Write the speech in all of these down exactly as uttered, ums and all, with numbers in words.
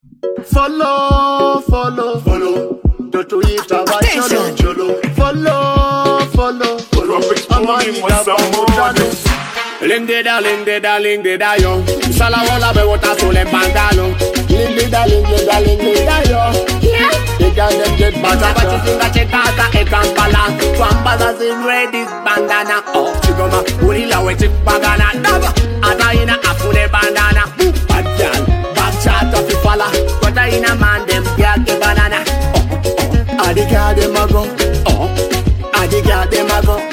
Follow, follow, follow. The Twitter wa cholo, cholo. Follow, follow, follow. Amani da famutano. Lingeda, lingeda, lingeda yo. Sala wala be wota sole bangalo. Lingeda, lingeda, lingeda yo. They got them get bata bata singa chekata e kampala. Kwambaza ziredi bandana. Oh, chigoma urila we chik bagana. Daba ataina afune bandana. Bad girl, bad chat of fala. Kota ina man dem get banana. Oh, I dig out them a go. Oh, I dig out them a go.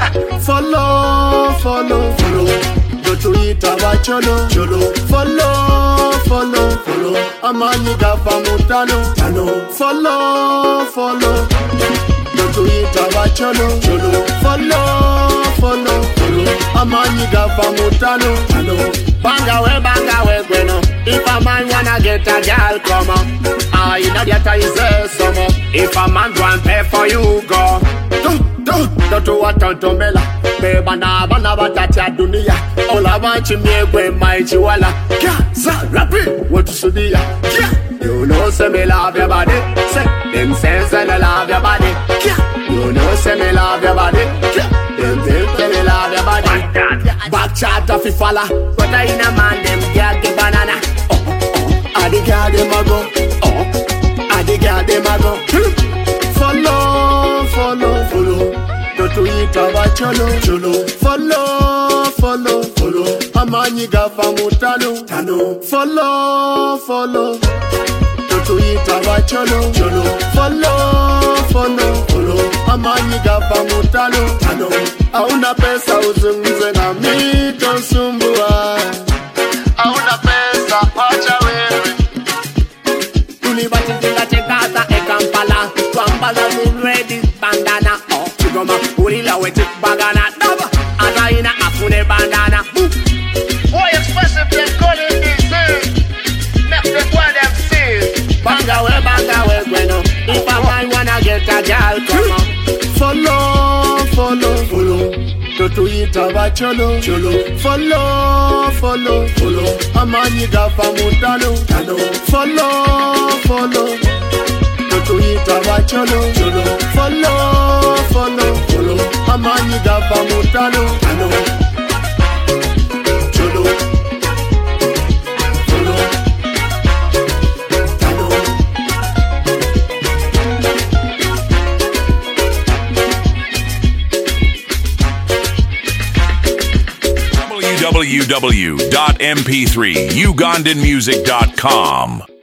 Follow, follow, follow. Go to it about cholo, cholo. Follow, follow, follow. Amani gafa mutano, tano. Follow, follow. Go to it about cholo, cholo. Follow, follow, follow. Amani gafa mutano, tano. Banga we, banga we, bueno. If a man wanna get a girl, come on. Ah, you know that I say some. If a man want pay for you, go. Don't do what don't mela. Beba na bana batata dunia. Ola wanchi miegwe maiji wala. Gaza rapi what sudia. You know say me love your body. Say them says I love your body. You know say me love your body. Them say me love your body. Back chat of fala. But I in a man them get the banana. Oh oh. I dig out them a go. Oh. I dig out them a go. Follow, follow, follow. No to eat a cholo, cholo. Follow, follow, follow. Amani gafa mutano, tano. Follow, follow. No to eat a cholo, cholo. Follow, follow, follow. Amani gafa mutano, tano. Auna pesa uzunguze na mi konsumbua. Auna pesa wacha wewe. Unibati zinga chekata e kampala. Kwambaza ziredi bandana. Oh, chigoma urila we chik bagana. Daba ataina afune bandana. Boy expressive them calling this thing. Make them what them see. Banga we, banga we, bueno. If a man wanna get a girl, come on. Follow, follow, follow. To to eat a cholo, cholo. Follow, follow, follow. Amani gafa mutano, tano. Follow, follow. To eat a cholo, cholo. Follow, follow, follow. Amani gafa mutano, tano. Cholo. Follow. Tano. w w w dot m p three ugandan music dot com